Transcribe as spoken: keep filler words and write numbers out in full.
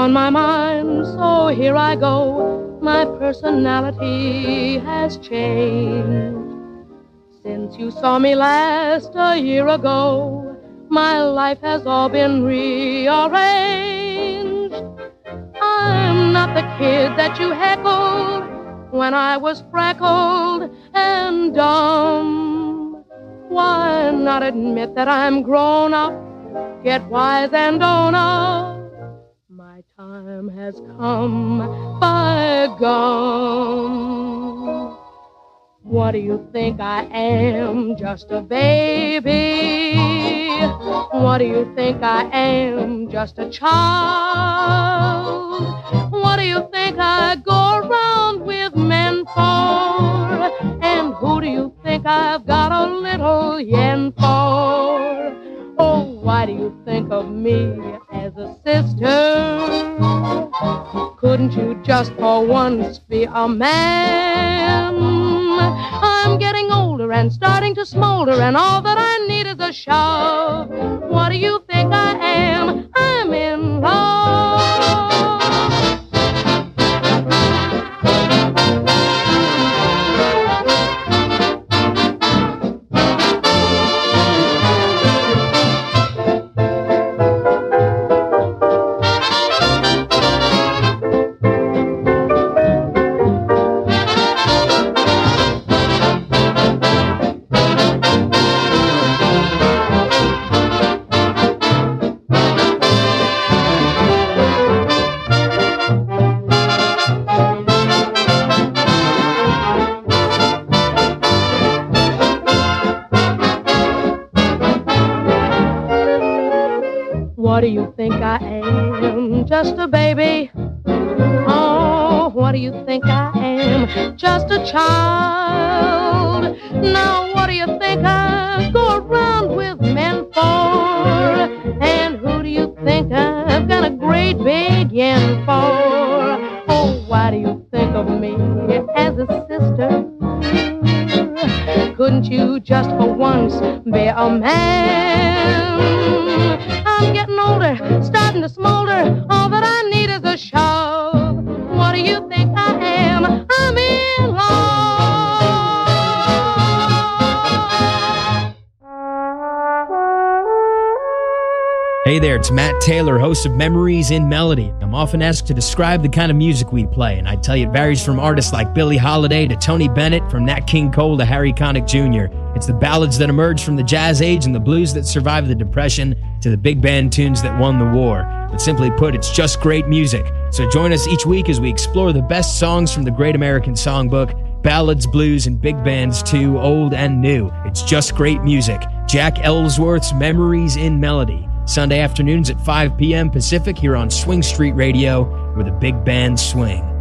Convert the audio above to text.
on my mind, so here I go. My personality has changed. Since you saw me last a year ago, my life has all been rearranged. I'm not the kid that you heckled when I was freckled and dumb. Why not admit that I'm grown up, get wise and own up? My time has come, by gum. What do you think I am, just a baby? What do you think I am, just a child? What do you think I go around with men for? And who do you think I've got a little yen for? Oh, why do you think of me as a sister? Couldn't you just for once be a man? I'm getting older and starting to smolder, and all that I need is a shove. What do you think I am? I'm in love. What do you think I am? Just a baby? Oh, what do you think I am? Just a child. Now, what do you think I go around with men for? And who do you think I've got a great big yen for? Oh, why do you think of me as a sister? Couldn't you just for once be a man? I'm getting older, starting to smolder. All that I need is a shove. What do you think I am? I'm in love. Hey there, it's Matt Taylor, host of Memories in Melody. I'm often asked to describe the kind of music we play, and I tell you it varies from artists like Billie Holiday to Tony Bennett, from Nat King Cole to Harry Connick Junior It's the ballads that emerged from the jazz age and the blues that survived the Depression to the big band tunes that won the war. But simply put, it's just great music. So join us each week as we explore the best songs from the Great American Songbook, ballads, blues, and big bands too, old and new. It's just great music. Jack Ellsworth's Memories in Melody. Sunday afternoons at five p.m. Pacific here on Swing Street Radio, where the big bands swing.